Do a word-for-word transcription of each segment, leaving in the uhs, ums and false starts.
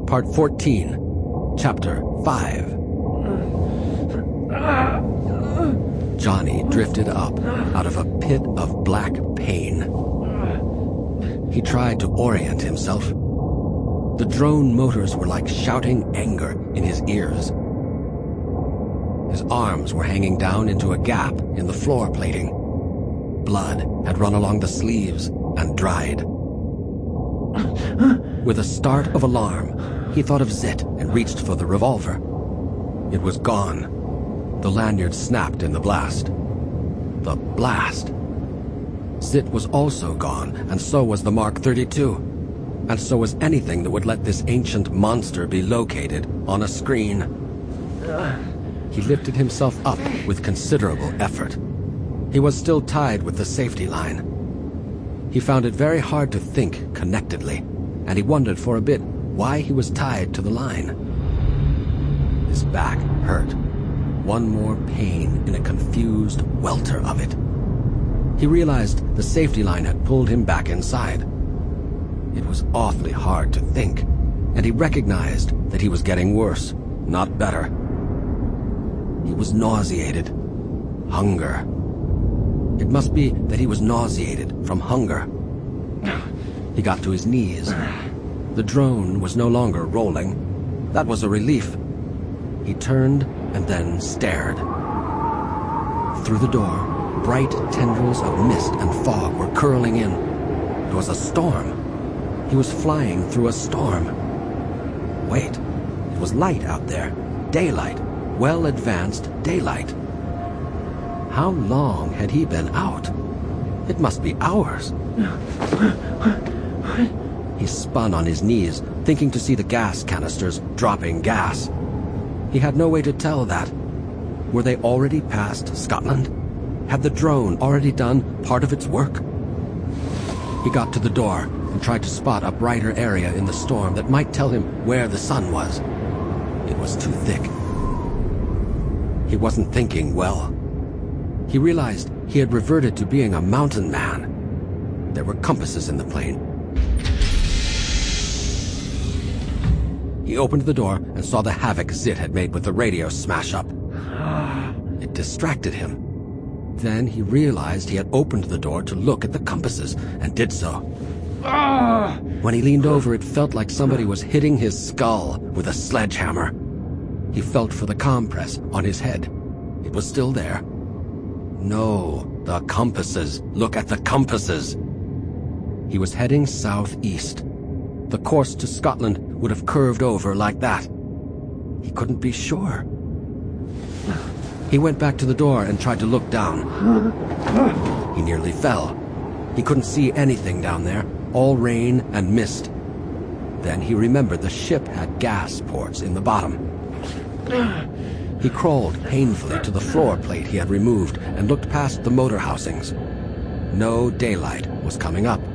Part fourteen, Chapter five. Johnny drifted up out of a pit of black pain. He tried to orient himself. The drone motors were like shouting anger in his ears. His arms were hanging down into a gap in the floor plating. Blood had run along the sleeves and dried. With a start of alarm, he thought of Zit and reached for the revolver. It was gone. The lanyard snapped in the blast. The blast. Zit was also gone, and so was the Mark thirty-two. And so was anything that would let this ancient monster be located on a screen. He lifted himself up with considerable effort. He was still tied with the safety line. He found it very hard to think connectedly, and he wondered for a bit why he was tied to the line. His back hurt. One more pain in a confused welter of it. He realized the safety line had pulled him back inside. It was awfully hard to think, and he recognized that he was getting worse, not better. He was nauseated. Hunger. It must be that he was nauseated from hunger. He got to his knees. The drone was no longer rolling. That was a relief. He turned and then stared. Through the door, bright tendrils of mist and fog were curling in. It was a storm. He was flying through a storm. Wait, it was light out there. Daylight. Well-advanced daylight. How long had he been out? It must be hours. He spun on his knees, thinking to see the gas canisters dropping gas. He had no way to tell that. Were they already past Scotland? Had the drone already done part of its work? He got to the door and tried to spot a brighter area in the storm that might tell him where the sun was. It was too thick. He wasn't thinking well. He realized he had reverted to being a mountain man. There were compasses in the plane. He opened the door and saw the havoc Zit had made with the radio smash-up. It distracted him. Then he realized he had opened the door to look at the compasses, and did so. When he leaned over, it felt like somebody was hitting his skull with a sledgehammer. He felt for the compress on his head. It was still there. No, the compasses. Look at the compasses. He was heading southeast. The course to Scotland would have curved over like that. He couldn't be sure. He went back to the door and tried to look down. He nearly fell. He couldn't see anything down there, all rain and mist. Then he remembered the ship had gas ports in the bottom. He crawled painfully to the floor plate he had removed and looked past the motor housings. No daylight was coming up.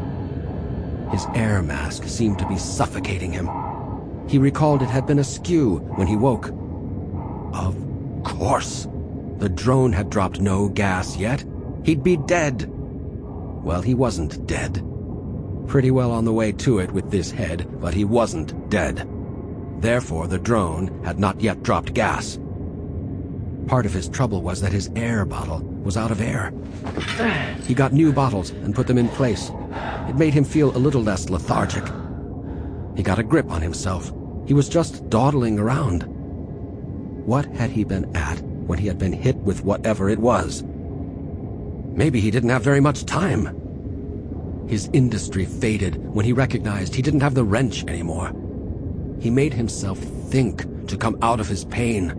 His air mask seemed to be suffocating him. He recalled it had been askew when he woke. Of course. The drone had dropped no gas yet. He'd be dead. Well, he wasn't dead. Pretty well on the way to it with this head, but he wasn't dead. Therefore, the drone had not yet dropped gas. Part of his trouble was that his air bottle was out of air. He got new bottles and put them in place. It made him feel a little less lethargic. He got a grip on himself. He was just dawdling around. What had he been at when he had been hit with whatever it was? Maybe he didn't have very much time. His industry faded when he recognized he didn't have the wrench anymore. He made himself think to come out of his pain.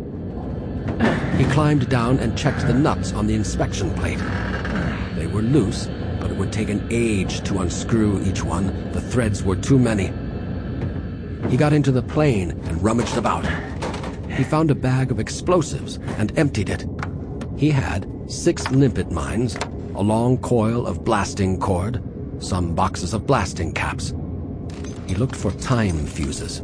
He climbed down and checked the nuts on the inspection plate. They were loose, but it would take an age to unscrew each one. The threads were too many. He got into the plane and rummaged about. He found a bag of explosives and emptied it. He had six limpet mines, a long coil of blasting cord, some boxes of blasting caps. He looked for time fuses.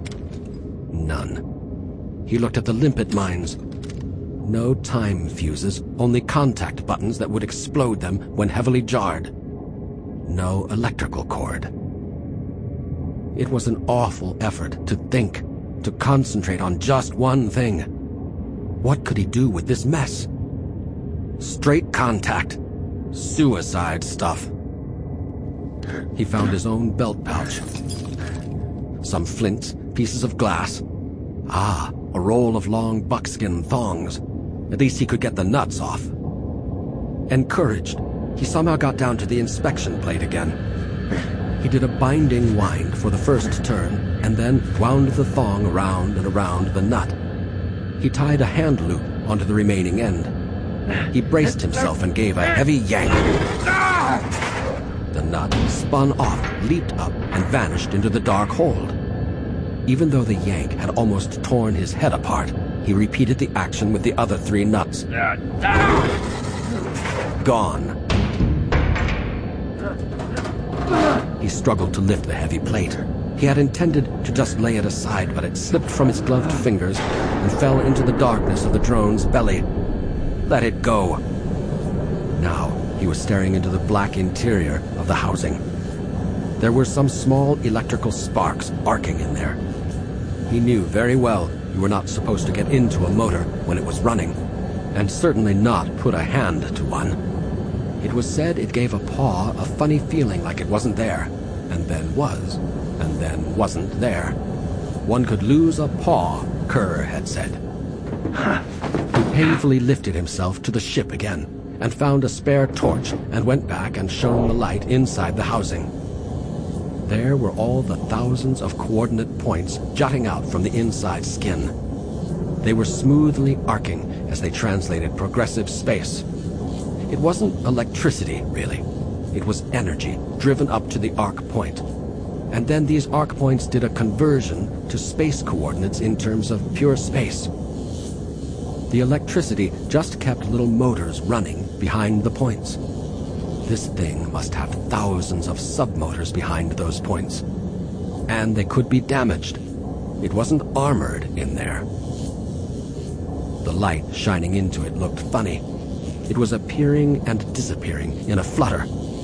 None. He looked at the limpet mines. No time fuses, only contact buttons that would explode them when heavily jarred. No electrical cord. It was an awful effort to think, to concentrate on just one thing. What could he do with this mess? Straight contact. Suicide stuff. He found his own belt pouch. Some flints, pieces of glass. Ah, a roll of long buckskin thongs. At least he could get the nuts off. Encouraged, he somehow got down to the inspection plate again. He did a binding wind for the first turn, and then wound the thong around and around the nut. He tied a hand loop onto the remaining end. He braced himself and gave a heavy yank. The nut spun off, leaped up, and vanished into the dark hold. Even though the yank had almost torn his head apart, he repeated the action with the other three nuts. Gone. He struggled to lift the heavy plate. He had intended to just lay it aside, but it slipped from his gloved fingers and fell into the darkness of the drone's belly. Let it go. Now he was staring into the black interior of the housing. There were some small electrical sparks arcing in there. He knew very well you were not supposed to get into a motor when it was running, and certainly not put a hand to one. It was said it gave a paw a funny feeling like it wasn't there, and then was, and then wasn't there. One could lose a paw, Kerr had said. He painfully lifted himself to the ship again, and found a spare torch, and went back and shone the light inside the housing. There were all the thousands of coordinate points jutting out from the inside skin. They were smoothly arcing as they translated progressive space. It wasn't electricity, really. It was energy driven up to the arc point. And then these arc points did a conversion to space coordinates in terms of pure space. The electricity just kept little motors running behind the points. This thing must have thousands of submotors behind those points. And they could be damaged. It wasn't armored in there. The light shining into it looked funny. It was appearing and disappearing in a flutter.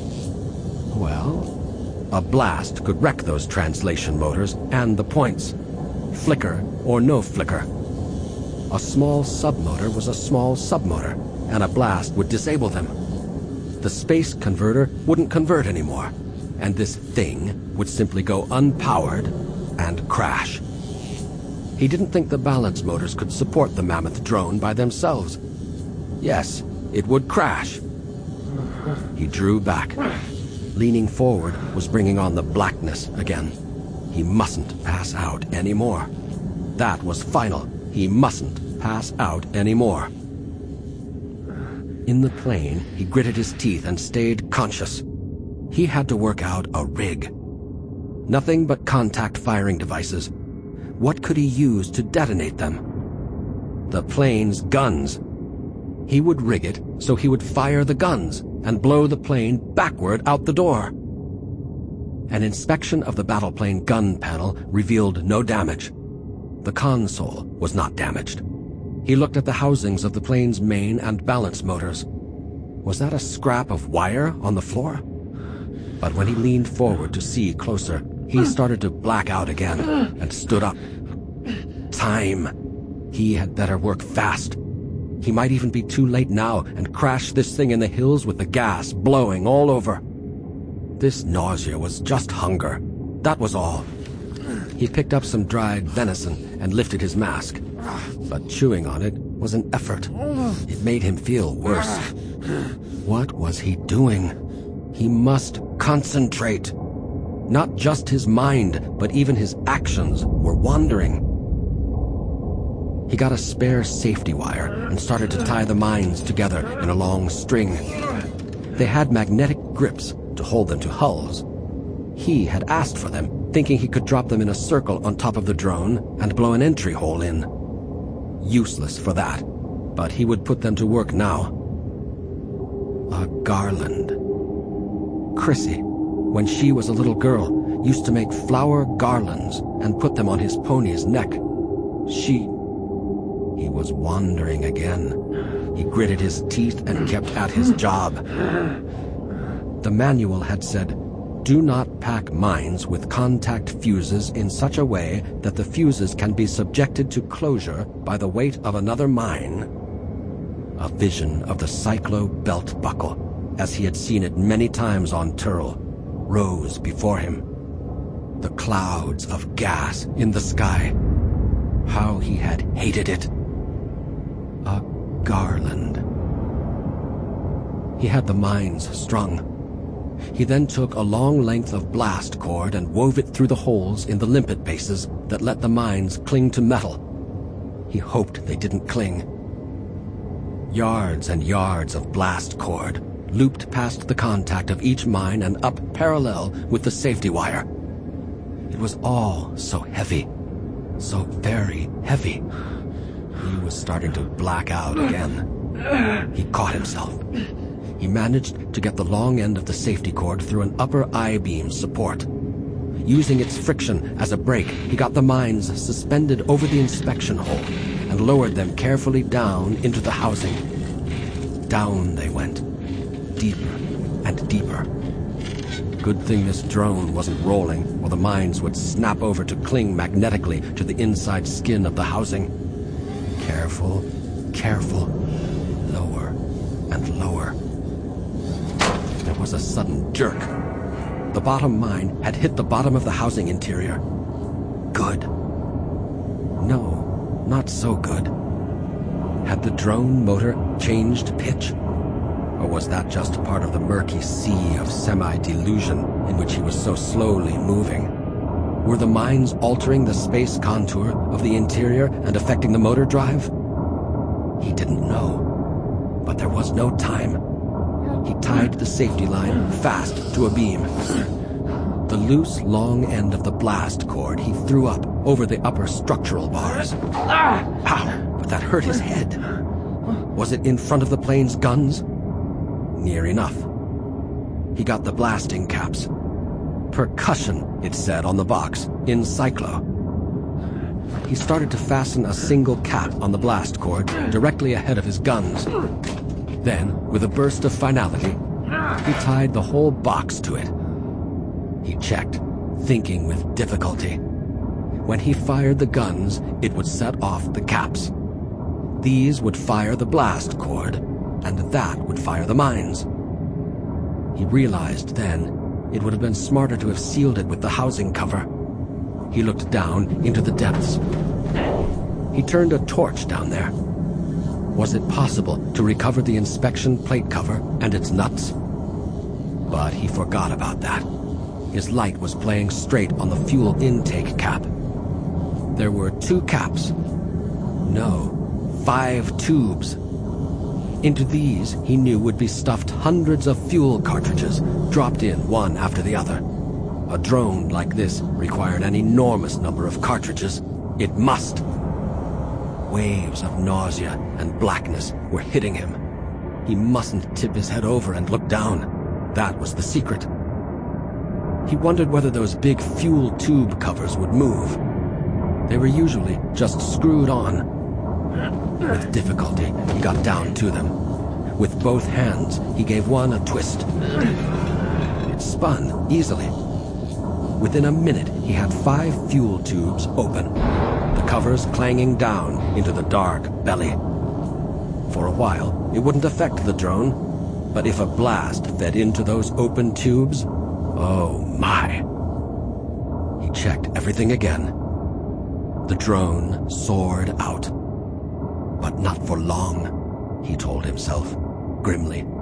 Well, a blast could wreck those translation motors and the points. Flicker or no flicker. A small submotor was a small submotor, and a blast would disable them. The space converter wouldn't convert anymore, and this thing would simply go unpowered and crash. He didn't think the balance motors could support the mammoth drone by themselves. Yes, it would crash. He drew back. Leaning forward was bringing on the blackness again. He mustn't pass out anymore. That was final. He mustn't pass out anymore. In the plane, he gritted his teeth and stayed conscious. He had to work out a rig. Nothing but contact firing devices. What could he use to detonate them? The plane's guns. He would rig it so he would fire the guns and blow the plane backward out the door. An inspection of the battleplane gun panel revealed no damage. The console was not damaged. He looked at the housings of the plane's main and balance motors. Was that a scrap of wire on the floor? But when he leaned forward to see closer, he started to black out again and stood up. Time. He had better work fast. He might even be too late now and crash this thing in the hills with the gas blowing all over. This nausea was just hunger. That was all. He picked up some dried venison and lifted his mask. But chewing on it was an effort. It made him feel worse. What was he doing? He must concentrate. Not just his mind, but even his actions were wandering. He got a spare safety wire and started to tie the mines together in a long string. They had magnetic grips to hold them to hulls. He had asked for them, thinking he could drop them in a circle on top of the drone and blow an entry hole in. Useless for that, but he would put them to work now. A garland. Chrissy, when she was a little girl, used to make flower garlands and put them on his pony's neck. She... He was wandering again. He gritted his teeth and kept at his job. The manual had said, Do not pack mines with contact fuses in such a way that the fuses can be subjected to closure by the weight of another mine. A vision of the Cyclo belt buckle, as he had seen it many times on Turl, rose before him. The clouds of gas in the sky. How he had hated it. A garland. He had the mines strung. He then took a long length of blast cord and wove it through the holes in the limpet bases that let the mines cling to metal. He hoped they didn't cling. Yards and yards of blast cord looped past the contact of each mine and up parallel with the safety wire. It was all so heavy, so very heavy. He was starting to black out again. He caught himself. He managed to get the long end of the safety cord through an upper I-beam support. Using its friction as a brake, he got the mines suspended over the inspection hole and lowered them carefully down into the housing. Down they went, deeper and deeper. Good thing this drone wasn't rolling, or the mines would snap over to cling magnetically to the inside skin of the housing. Careful, careful, lower and lower. There was a sudden jerk. The bottom mine had hit the bottom of the housing interior. Good. No, not so good. Had the drone motor changed pitch? Or was that just part of the murky sea of semi-delusion in which he was so slowly moving? Were the mines altering the space contour of the interior and affecting the motor drive? He didn't know. But there was no time. He tied the safety line fast to a beam. The loose, long end of the blast cord he threw up over the upper structural bars. Ow! But that hurt his head. Was it in front of the plane's guns? Near enough. He got the blasting caps. Percussion, it said on the box, in Cyclo. He started to fasten a single cap on the blast cord directly ahead of his guns. Then, with a burst of finality, he tied the whole box to it. He checked, thinking with difficulty. When he fired the guns, it would set off the caps. These would fire the blast cord, and that would fire the mines. He realized then it would have been smarter to have sealed it with the housing cover. He looked down into the depths. He turned a torch down there. Was it possible to recover the inspection plate cover and its nuts? But he forgot about that. His light was playing straight on the fuel intake cap. There were two caps. No, five tubes. Into these, he knew, would be stuffed hundreds of fuel cartridges, dropped in one after the other. A drone like this required an enormous number of cartridges. It must. Waves of nausea and blackness were hitting him. He mustn't tip his head over and look down. That was the secret. He wondered whether those big fuel tube covers would move. They were usually just screwed on. With difficulty, he got down to them. With both hands, he gave one a twist. It spun easily. Within a minute, he had five fuel tubes open, the covers clanging down into the dark belly. For a while, it wouldn't affect the drone, but if a blast fed into those open tubes, oh my. He checked everything again. The drone soared out. But not for long, he told himself, grimly.